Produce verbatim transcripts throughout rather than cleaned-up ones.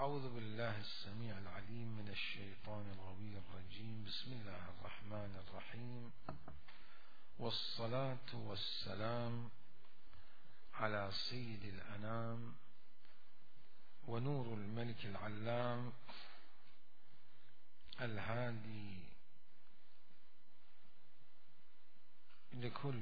أعوذ بالله السميع العليم من الشيطان الغوي الرجيم. بسم الله الرحمن الرحيم، والصلاة والسلام على سيد الأنام ونور الملك العلام الهادي لكل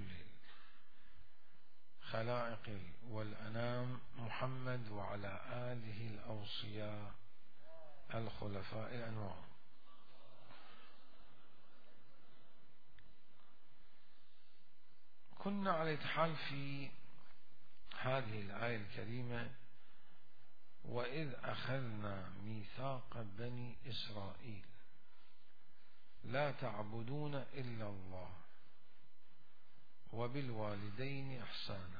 خلائق والأنام، محمد وعلى آله الأوصياء الخلفاء الأنوار. كنا على حال في هذه الآية الكريمة: وإذ أخذنا ميثاق بني إسرائيل لا تعبدون إلا الله وبالوالدين إحسانا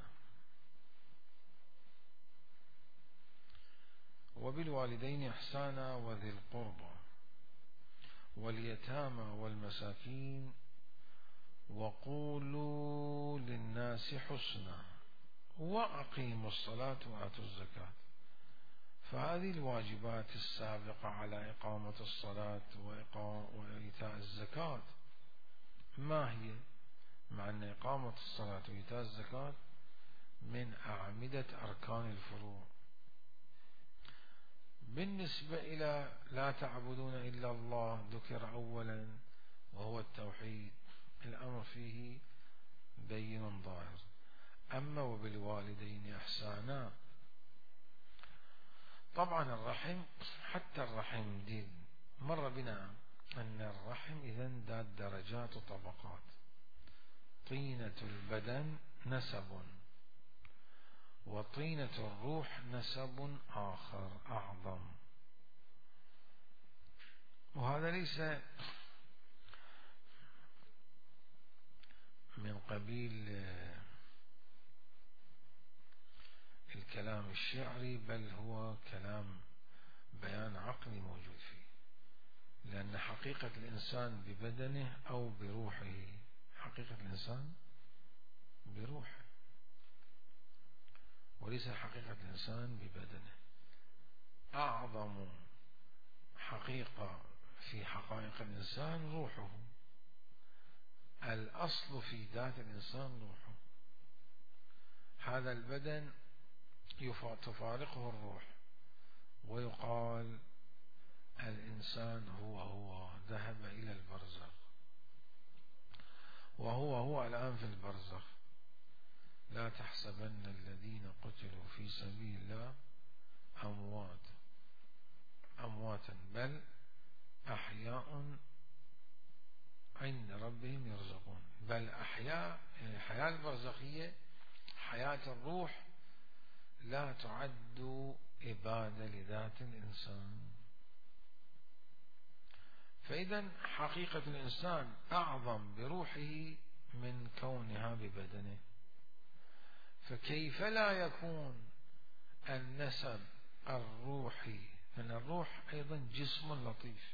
وبالوالدين إحسانا وذي القربى واليتامى والمساكين وقولوا للناس حسنا وأقيموا الصلاة وآتوا الزكاة. فهذه الواجبات السابقة على إقامة الصلاة وإيتاء الزكاة ما هي؟ مع أن إقامة الصلاة وإيتاء الزكاة من أعمدة أركان الفروع. بالنسبة إلى لا تعبدون إلا الله ذكر أولا وهو التوحيد، الأمر فيه بين ظاهر. أما وبالوالدين إحسانا، طبعا الرحم حتى الرحم دين مر بنا أن الرحم إذن ذات درجات وطبقات. طينة البدن نسب، وطينة الروح نسب آخر أعظم، وهذا ليس من قبيل الكلام الشعري، بل هو كلام بيان عقلي موجود فيه، لأن حقيقة الإنسان ببدنه أو بروحه. حقيقة الإنسان بروحه وليس حقيقة الإنسان ببدنه. أعظم حقيقة في حقائق الإنسان روحه، الأصل في ذات الإنسان روحه. هذا البدن تفارقه الروح، ويقال الإنسان هو هو ذهب إلى البرزخ، وهو هو الآن في البرزخ. لا تحسبن الذين قتلوا في سبيل الله أموات أمواتا بل أحياء عند ربهم يرزقون. بل أحياء، يعني الحياة البرزخية حياة الروح لا تعد إبادة لذات الإنسان. فإذا حقيقة الإنسان أعظم بروحه من كونها ببدنه. فكيف لا يكون النسب الروحي؟ لأن الروح أيضا جسم لطيف.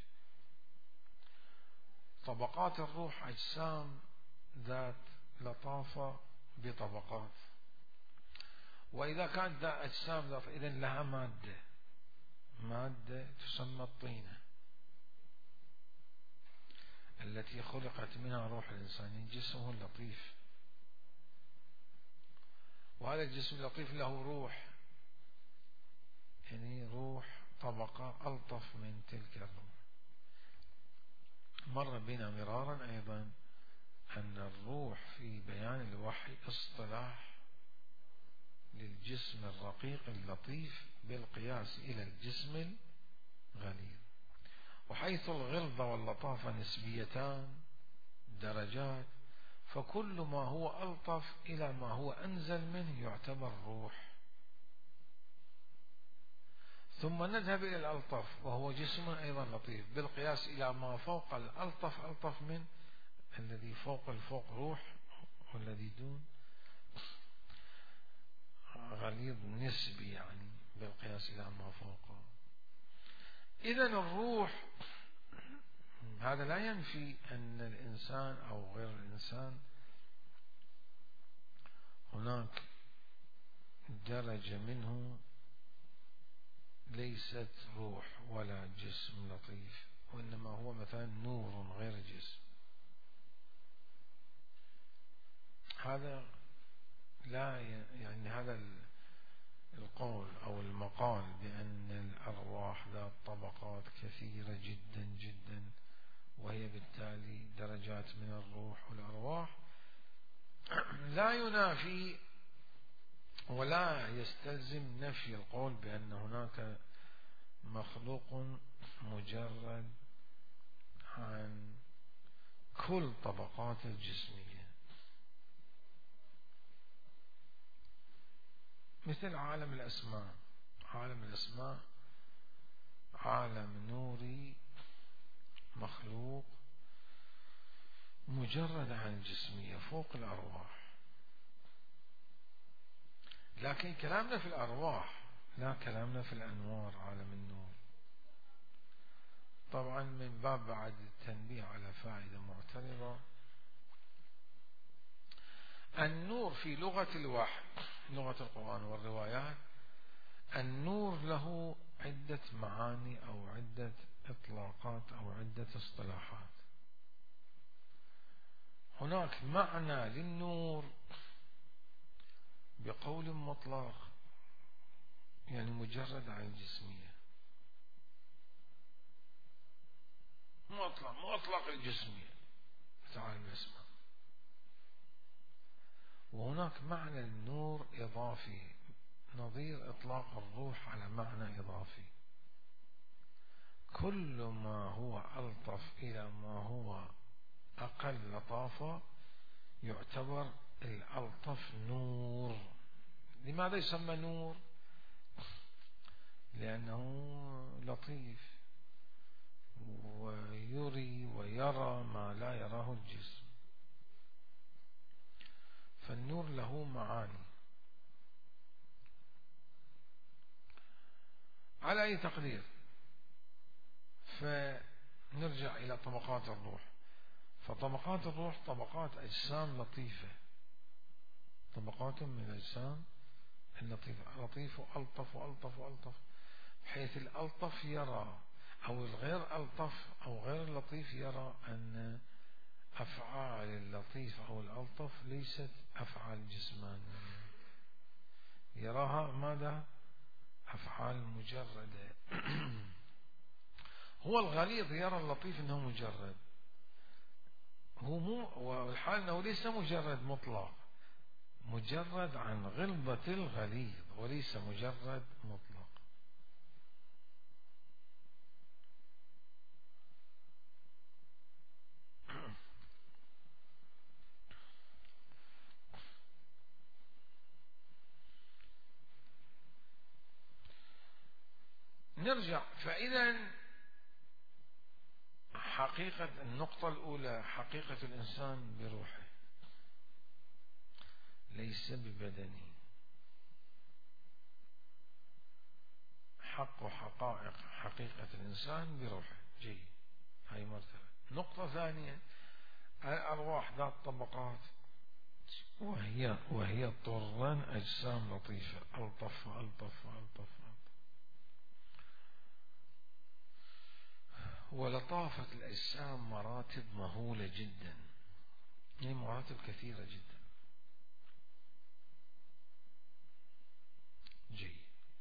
طبقات الروح أجسام ذات لطافة بطبقات، وإذا كانت ذات أجسام ذات إذن لها مادة مادة تسمى الطينة التي خلقت منها روح الإنسان. جسمه اللطيف، وهذا الجسم اللطيف له روح، يعني روح طبقة ألطف من تلك الروح. مر بنا مرارا أيضا أن الروح في بيان الوحي اصطلاح للجسم الرقيق اللطيف بالقياس إلى الجسم الغليظ. وحيث الغلظة واللطافة نسبيتان درجات، فكل ما هو ألطف إلى ما هو أنزل منه يعتبر روح. ثم نذهب إلى الألطف وهو جسم أيضا لطيف بالقياس إلى ما فوق الألطف ألطف من الذي فوق الفوق روح، والذي دون غليظ نسبي، يعني بالقياس إلى ما فوقه. إذن الروح هذا لا ينفي أن الإنسان أو غير الإنسان هناك درجة منه ليست روح ولا جسم لطيف، وإنما هو مثلا نور غير جسم. هذا لا يعني هذا القول أو المقال بأن الأرواح ذات طبقات كثيرة جدا جدا وهي بالتالي درجات من الروح والأرواح لا ينافي ولا يستلزم نفي القول بأن هناك مخلوق مجرد عن كل طبقات الجسمية، مثل عالم الأسماء. عالم الأسماء عالم نوري مخلوق مجرد عن الجسمية فوق الأرواح، لكن كلامنا في الأرواح لا كلامنا في الأنوار، عالم النور. طبعا من باب بعد التنبيه على فائدة معترضة، النور في لغة الوحي، لغة القرآن والروايات، النور له عدة معاني أو عدة إطلاقات أو عدة اصطلاحات. هناك معنى للنور بقول مطلق يعني مجرد عن الجسمية، مطلق مطلق الجسمية تعالى الأسماء. وهناك معنى النور إضافي نظير إطلاق الروح على معنى إضافي. كل ما هو ألطف إلى ما هو أقل لطافة يعتبر الألطف نور. لماذا يسمى نور؟ لأنه لطيف ويري ويرى ما لا يراه الجسم، فالنور له معاني. على أي تقدير، فنرجع إلى طبقات الروح. فطبقات الروح طبقات أجسام لطيفة، طبقات من الأجسام اللطيفة، لطيف وألطف وألطف وألطف، بحيث الألطف يرى أو الغير ألطف أو غير اللطيف يرى أن أفعال اللطيف أو الألطف ليست أفعال جسمانية، يراها ماذا؟ أفعال مجردة. هو الغليظ يرى اللطيف أنه مجرد، هو مو، والحال أنه ليس مجرد مطلق، مجرد عن غلظة الغليظ وليس مجرد مطلق. نرجع، فإذا حقيقة النقطة الأولى حقيقة الإنسان بروحه ليس ببدنه. حق حقائق حقيقة الإنسان بروحه. جيد، هاي مرتبة. نقطة ثانية، الأرواح ذات طبقات، وهي وهي طرا أجسام لطيفة، ألطف وألطف وألطف. ولطافة الأجسام مراتب مهولة جدا، هي مراتب كثيرة جدا. جيد،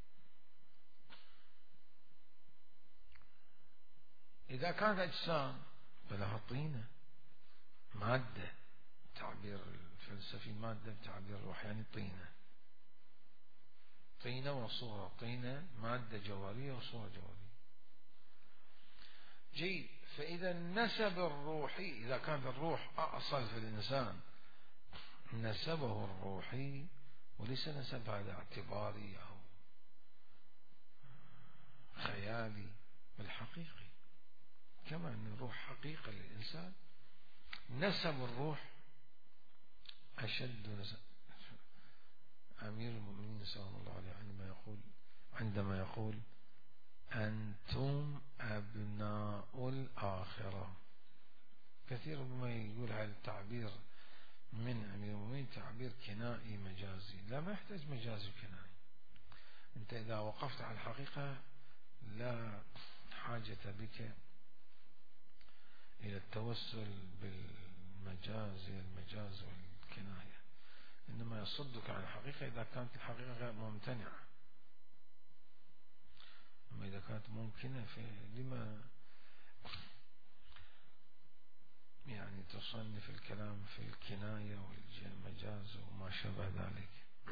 إذا كانت أجسام فلها طينة، مادة، تعبير الفلسفي مادة بتعبير الروح يعني طينة، طينة وصورة، طينة مادة جوهرية وصورة جوهرية. جيد، فإذا النسب الروحي، إذا كان الروح أصل في الإنسان، نسبه الروحي وليس نسب هذا اعتباري أو خيالي بل حقيقي، كما أن الروح حقيقة للإنسان. نسب الروح أشد نسب. أمير المؤمنين سلام الله عليه عندما يقول عندما يقول أنتم أبناء الآخرة، كثير مما يقول هذا التعبير من أمير المؤمنين تعبير كنائي مجازي. لا، ما يحتاج مجازي وكنائي. أنت إذا وقفت على الحقيقة لا حاجة بك إلى التوسل بالمجاز المجاز والكناية، إنما يصدك عن الحقيقة إذا كانت الحقيقة غير ممتنعة. أما إذا كانت ممكنة فلما يعني تصنف الكلام في الكناية والمجاز وما شابه ذلك.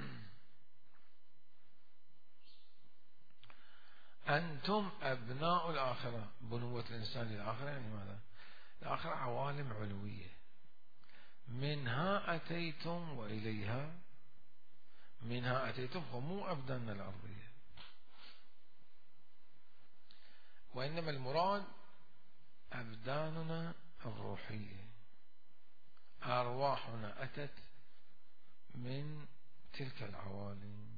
أنتم أبناء الآخرة. بنوة الإنسان للآخرة يعني ماذا؟ الآخرة عوالم علوية، منها أتيتم وإليها، منها أتيتم، فمو أبداننا الأرضية، وإنما المراد أبداننا الروحية، أرواحنا أتت من تلك العوالم.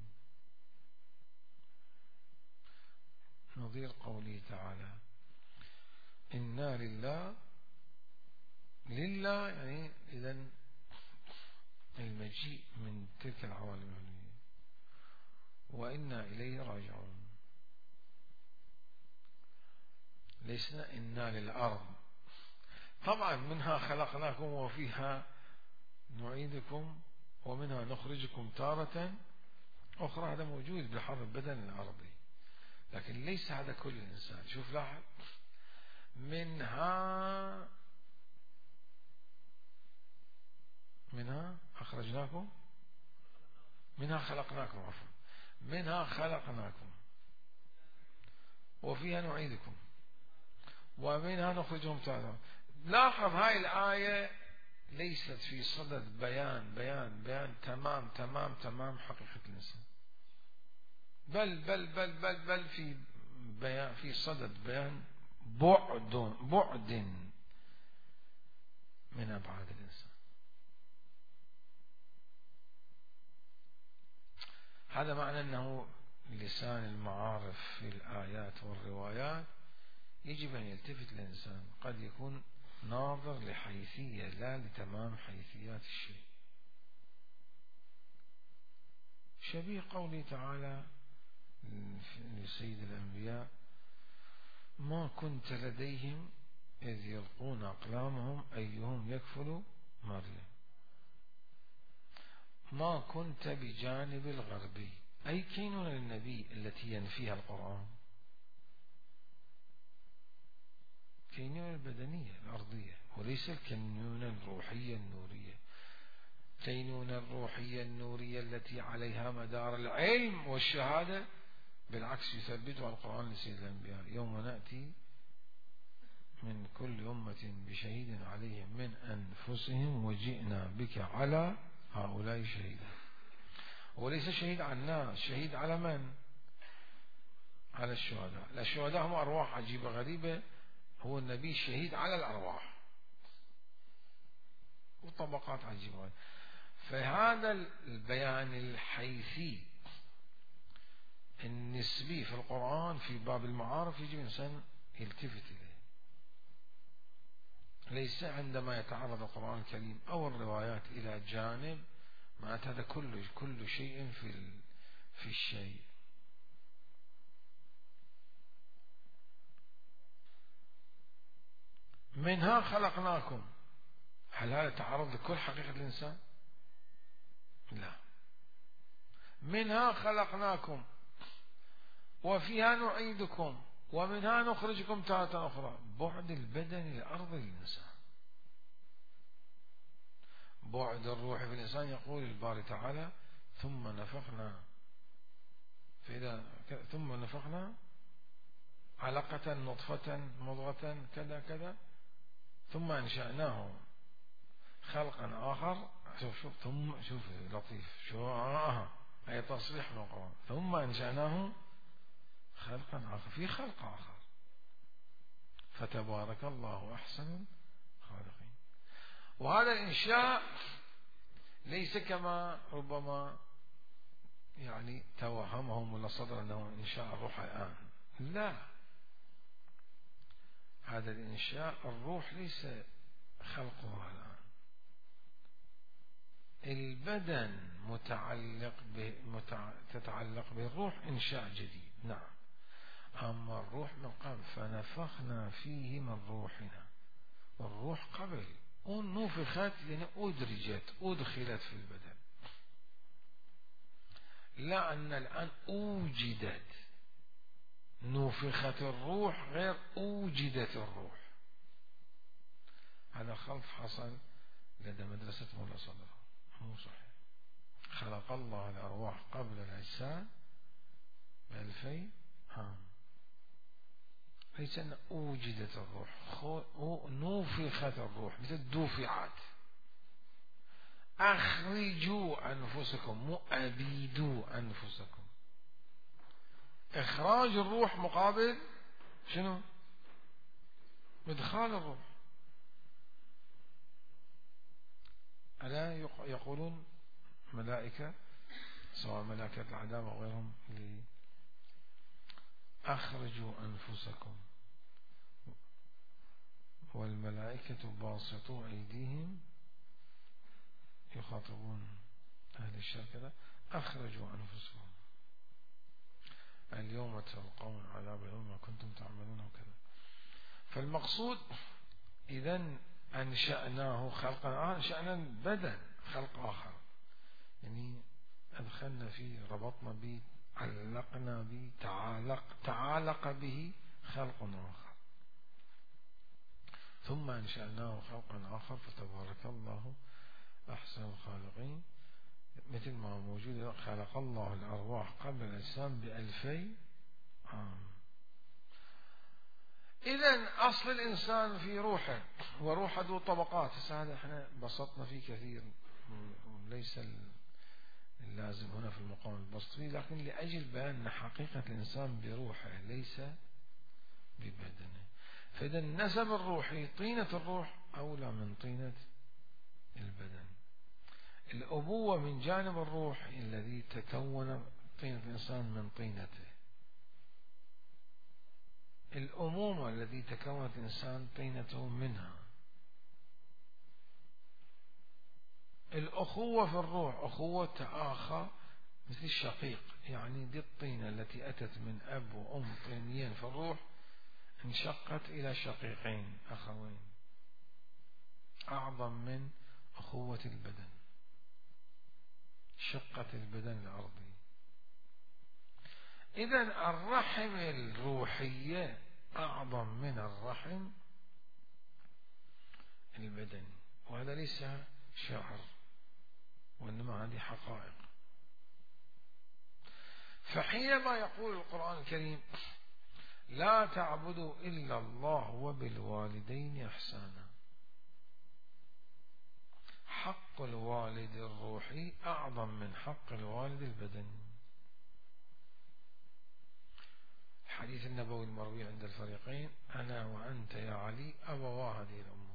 نظير قوله تعالى إنا لله، لله يعني إذن المجيء من تلك العوالم العلوية، وإنا إليه راجعون. ليسنا إنا للأرض، طبعا منها خلقناكم وفيها نعيدكم ومنها نخرجكم تارة أخرى، هذا موجود بحر البدن الأرضي، لكن ليس هذا كل الإنسان. شوف لاحظ، منها منها أخرجناكم، منها خلقناكم، عفوا، منها خلقناكم وفيها نعيدكم ومنها نخرجهم تارة. لاحظ هاي الآية ليست في صدد بيان بيان بيان تمام تمام تمام حقيقة الإنسان، بل بل بل بل بل في بيان، في صدد بيان بعد بعد من أبعاد الإنسان. هذا معنى أنه لسان المعارف في الآيات والروايات يجب أن يلتفت الإنسان، قد يكون ناظر لحيثية لا لتمام حيثيات الشيء. شبيه قوله تعالى لسيد الأنبياء ما كنت لديهم إذ يلقون أقلامهم أيهم يكفل مريم، ما كنت بجانب الغربي، أي كينونة للنبي التي ينفيها القرآن، كينونة البدنية الأرضية وليس الكينونة الروحية النورية. كينونة الروحية النورية التي عليها مدار العلم والشهادة بالعكس يثبتها القرآن لسيد الأنبياء يوم نأتي من كل أمة بشهيد عليهم من أنفسهم وجئنا بك على هؤلاء شهيدا. وليس شهيد على الناس، شهيد على من؟ على الشهداء. الشهداء هم أرواح عجيبة غريبة، هو النبي شهيد على الأرواح وطبقات عجيبة. فهذا البيان الحيثي النسبي في القرآن في باب المعارف يجب الإنسان يلتفت إليه، ليس عندما يتعرض القرآن الكريم أو الروايات إلى جانب معناته هذا كل كل شيء في في الشيء. منها خلقناكم، هل هذا تعرض لكل حقيقة الإنسان؟ لا. منها خلقناكم وفيها نعيدكم ومنها نخرجكم تارة أخرى. بعد البدن الأرض للإنسان، بعد الروح في الإنسان. يقول الباري تعالى ثم نفخنا فإذا ثم نفخنا علقة نطفة مضغة كذا كذا ثم أنشأناه خلقا آخر. شوف شوف ثم شوف لطيف شو آه أي تصريح من القرآن. ثم أنشأناه خلقا آخر، في خلق آخر، فتبارك الله أحسن الخالقين. وهذا الإنشاء ليس كما ربما يعني توهمهم ولا صدر أنه إنشاء الروح الآن، لا، هذا الإنشاء الروح ليس خلقها الآن، البدن متعلق به متع... تتعلق به الروح إنشاء جديد. نعم، أما الروح من قبل فنفخنا فيه من روحنا، والروح قبل ونفخت يعني أدرجت أدخلت في البدن، لا أن الآن أوجدت، نفخت الروح غير أوجدت الروح. هذا خلط حصل لدى مدرسة مولا صدر، مو صحيح. خلق الله الأرواح قبل الأجساد بألفي عام، ليس أن أوجدت الروح، نفخت الروح مثل دفعت. أخرجوا أنفسكم مو أبيدوا أنفسكم. إخراج الروح مقابل شنو؟ إدخال الروح. ألا يقولون ملائكة سواء ملائكة العذاب أو غيرهم لي أخرجوا أنفسكم، والملائكة باسطوا أيديهم يخاطبون أهل الشر كذا، أخرجوا أنفسكم اليوم تلقون عذاب يوم ما كنتم تعملون وكذا. فالمقصود إذن أنشأناه خلقا، أنشأنا البدن خلق آخر، يعني أدخلنا فيه، ربطنا به، علقنا به، تعالق, تعالق به خلق آخر، ثم أنشأناه خلقا آخر فتبارك الله أحسن الخالقين. مثل ما موجود خلق الله الأرواح قبل الأجسام بألفي عام. إذن أصل الإنسان في روحه، وروحه ذو طبقات. هذا احنا بسطنا فيه كثير، ليس اللازم هنا في المقام البسط فيه، لكن لأجل بيان حقيقة الإنسان بروحه ليس ببدنه. فإذا النسب الروحي طينة الروح أولى من طينة البدن. الأبوة من جانب الروح الذي تكون طينة الإنسان من طينته، الأمومة الذي تكونت الإنسان طينته منها، الأخوة في الروح أخوة تآخى مثل الشقيق، يعني دي الطينة التي أتت من أب وأم طينيين في الروح انشقت إلى شقيقين أخوين أعظم من أخوة البدن، شقت البدن الأرضي. إذن الرحم الروحية أعظم من الرحم البدني، وهذا ليس شعر وإنما هذه حقائق. فحينما يقول القرآن الكريم لا تعبدوا إلا الله وبالوالدين إحسانا، حق الوالد الروحي أعظم من حق الوالد البدني. الحديث النبوي المروي عند الفريقين أنا وأنت يا علي أبوا هذه الأمة.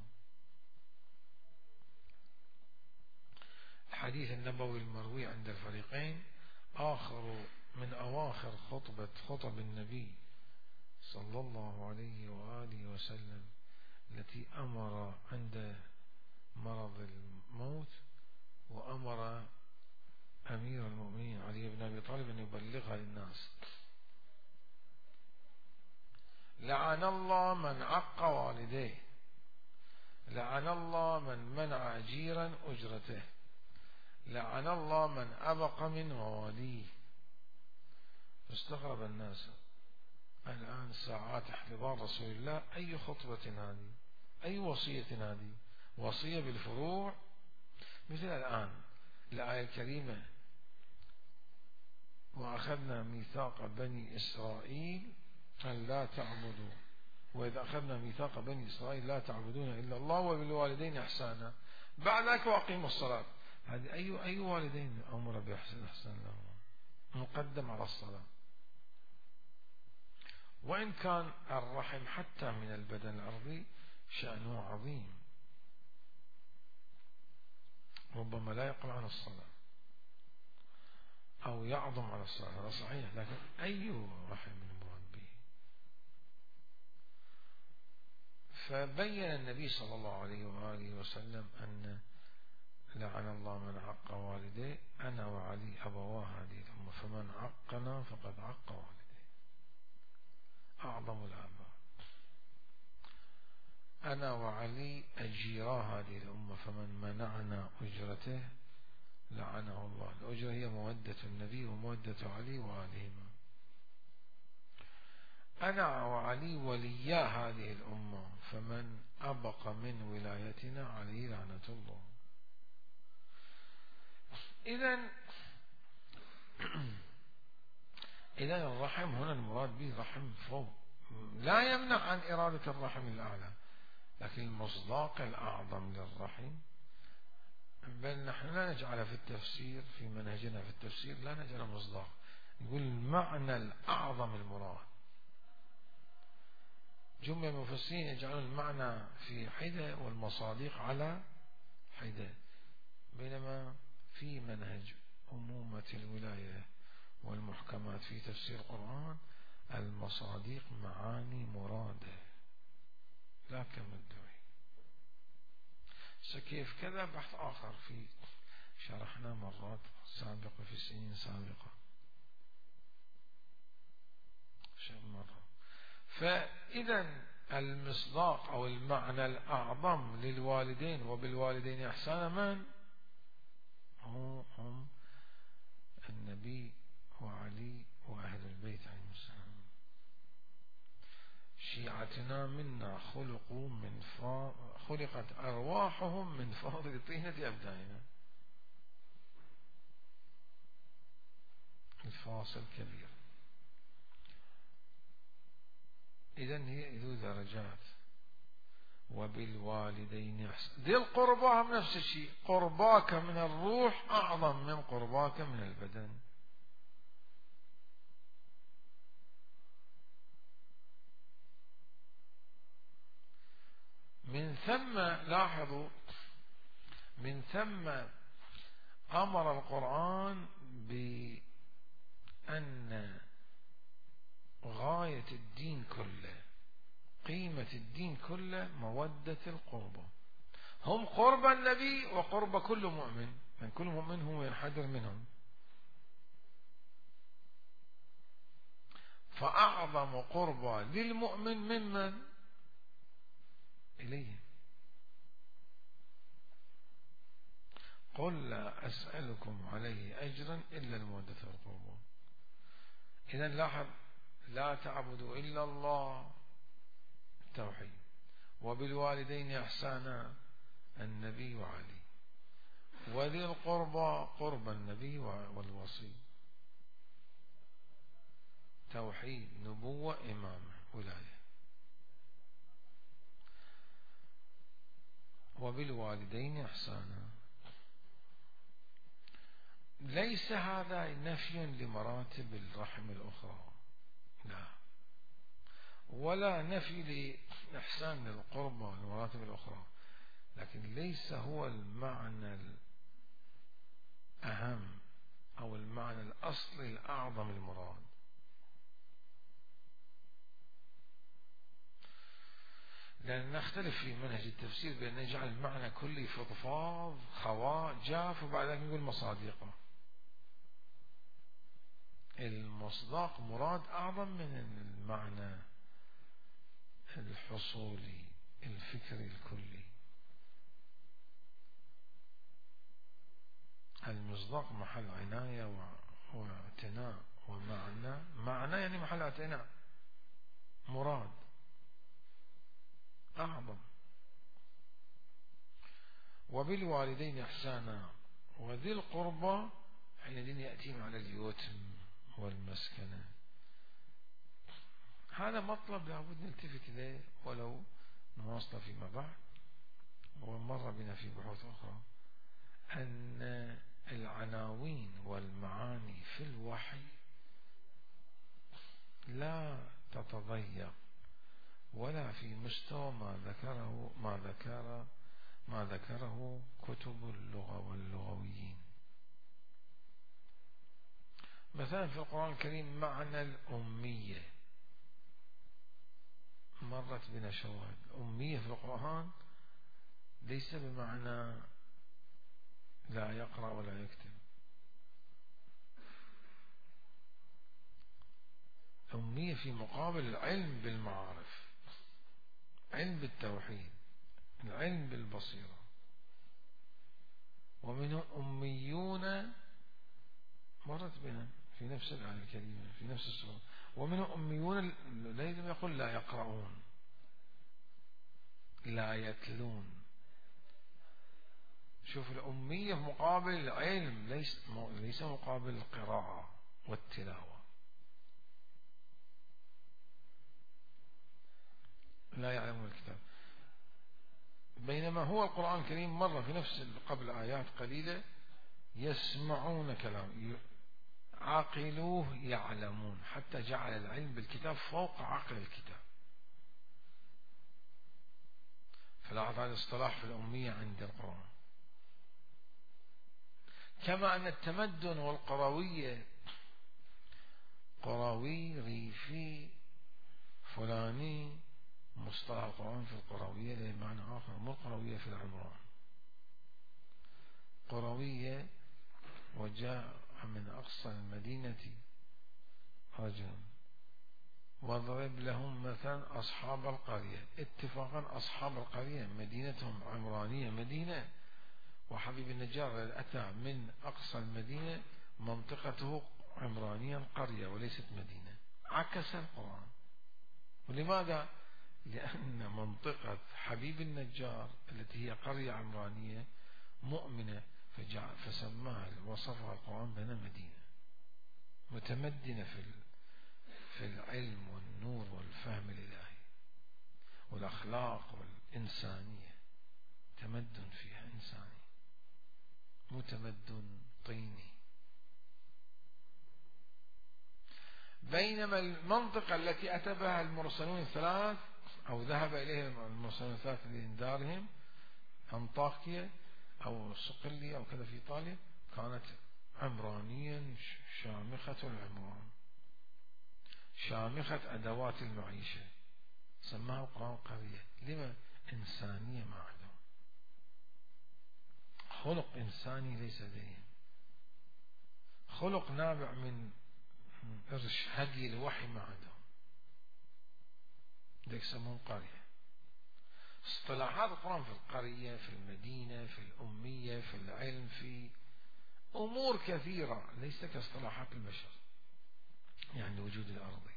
الحديث النبوي المروي عند الفريقين آخر من أواخر خطبة خطب النبي صلى الله عليه وآله وسلم، التي أمر عند مرض الموت وأمر أمير المؤمنين علي بن أبي طالب أن يبلغها للناس. لعن الله من عق والديه، لعن الله من منع أجيرا أجرته، لعن الله من أبق من مواليه. استغرب الناس الآن ساعات احتضار رسول الله، أي خطبة هذه؟ أي وصية هذه؟ وصية بالفروع مثل الآن الآية الكريمة وأخذنا ميثاق بني إسرائيل أن لا تعبدوا، وإذا أخذنا ميثاق بني إسرائيل لا تعبدون إلا الله وبالوالدين إحسانا، بعد ذلك وأقيموا الصلاة. هذه أي أي والدين أمر بإحسان إحسان لهم مقدم على الصلاة. وإن كان الرحم حتى من البدن الأرضي شأنه عظيم، ربما لا يقل عن الصلاة أو يعظم على الصلاة، هذا صحيح، لكن أي رحم المراد به؟ فبين النبي صلى الله عليه وآله وسلم أن لعن الله من عق والديه، أنا وعلي أبواه هذه الأمة، فمن عقنا فقد عق والديه. أعظم الآباء. أنا وعلي أجيرا هذه الأمة، فمن منعنا أجرته لعنه الله. الأجرة هي مودة النبي ومودة علي وآلهما. أنا وعلي وليا هذه الأمة، فمن أبق من ولايتنا عليه لعنة الله. إذن إذن الرحم هنا المراد به رحم فوق، لا يمنع عن إرادة الرحم الأعلى، لكن المصداق الأعظم للرحم. بل نحن لا نجعل في التفسير، في منهجنا في التفسير لا نجعل مصداق، نقول المعنى الأعظم المراد. جملة المفسرين يجعلون المعنى في حدة والمصادق على حدة، بينما في منهج أمومة الولاية والمحكمات في تفسير القرآن المصادق معاني مرادة لا كمدعي. سكيف كذا بحث آخر في شرحنا مرات سابقة في سنين سابقة شيء مرة. فإذا المصداق أو المعنى الأعظم للوالدين وبالوالدين إحسانا من هم, هم النبي وعلي وأهل البيت عليهم السلام. شيعتنا منا خلقوا من فا... خلقت أرواحهم من فاضل طينة أبداننا. الفاصل كبير. إذن هي ذو درجات. وبالوالدين إحسانا، ذي القربى نفس الشيء، قرباك من الروح أعظم من قرباك من البدن. من ثم لاحظوا، من ثم أمر القرآن بأن غاية الدين كله، قيمة الدين كله مودة القربى. هم قرب النبي وقرب كل مؤمن، من كل مؤمن هو ينحدر منهم. فأعظم قربى للمؤمن ممن إليه. قل لا أسألكم عليه أجرا إلا المودة القربى. إذن لاحظ، لا تعبدوا إلا الله التوحيد، وبالوالدين إحسانا النبي وعلي، وذي القربى قرب النبي والوصي، توحيد نبوة إمامة ولاية. وبالوالدين إحسانا، ليس هذا نفي لمراتب الرحم الأخرى، لا، ولا نفي لإحسان القربى والمراتب الأخرى، لكن ليس هو المعنى الأهم أو المعنى الأصلي الأعظم المراد. لأن نختلف في منهج التفسير بأن نجعل المعنى كلي فضفاض خواء جاف وبعد ذلك نقول مصادقه. المصداق مراد أعظم من المعنى الحصولي الفكري الكلي. المصداق محل عناية واعتناء، ومعنى معنى يعني محل اعتناء، مراد أعظم. وبالوالدين إحسانا وذي القربى حينئذ يأتي على اليتم والمسكنة. هذا مطلب لابد نلتفت إليه ولو نواصل فيما بعد، ومر بنا في بحوث أخرى أن العناوين والمعاني في الوحي لا تتضيق ولا في مستوى ما ذكره ما ذكر ما ذكره كتب اللغة واللغويين. مثلا في القرآن الكريم معنى الأمية مرت بنا شواهد. أمية في القرآن ليس بمعنى لا يقرأ ولا يكتب، أمية في مقابل العلم بالمعارف، علم بالتوحيد، العلم بالبصيرة. ومن أميون مرت بنا في نفس الآية الكريمة في نفس السورة، ومن أميون لازم يقول لا يقرؤون لا يتلون. شوف الأمية في مقابل العلم، ليس ليس مقابل القراءة والتلاوة. لا يعلمون الكتاب، بينما هو القرآن الكريم مرة في نفس قبل آيات قليلة يسمعون كلام عاقلوه يعلمون، حتى جعل العلم بالكتاب فوق عقل الكتاب. فلاحظ هذا الاصطلاح في الأمية عند القرآن. كما أن التمدن والقروية، قروي ريفي فلاني، مصطلح القرآن في القروية له معنى آخر، مو القروية في العمران. قروية وجاء من أقصى المدينة رجل واضرب لهم مثلا أصحاب القرية. اتفاقا أصحاب القرية مدينتهم عمرانية مدينة، وحبيب النجار أتى من أقصى المدينة منطقته عمرانيا قرية وليست مدينة، عكس القرآن. ولماذا؟ لأن منطقة حبيب النجار التي هي قرية عمرانية مؤمنة، فسماها وصفها القرآن بأنها مدينة متمدنة في في العلم والنور والفهم الإلهي والأخلاق والإنسانية، تمدن فيها إنساني مو تمدن طيني. بينما المنطقة التي أتى بها المرسلون الثلاث أو ذهب إليها المرسلون الثلاث لإنذارهم، أنطاكيا أو صقلية أو كذا في إيطاليا، كانت عمرانيا شامخة العمران، شامخة أدوات المعيشة، سماها القرآن قرية. لما؟ إنسانية ما عندهم، خلق إنساني ليس لديهم، خلق نابع من إرش هدي الوحي ما عندهم، ذلك يسمون قرية. اصطلاحات القرآن في القرية، في المدينة، في الأمية، في العلم، في أمور كثيرة ليست كاصطلاحات البشر، يعني الوجود الأرضي.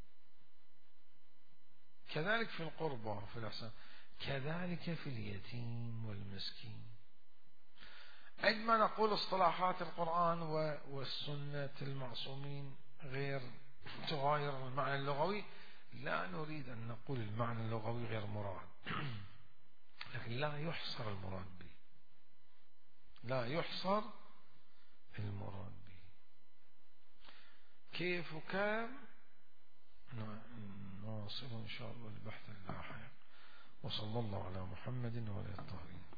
كذلك في القربى في الإحسان، كذلك في اليتيم والمسكين. عندما نقول اصطلاحات القرآن والسنة المعصومين غير تغاير المعنى اللغوي، لا نريد أن نقول المعنى اللغوي غير مراد، لكن لا يحصر المراد به، لا يحصر المراد به. كيف وكم نواصل إن شاء الله البحث اللاحق. وصلى الله على محمد وعلى آله الطاهرين.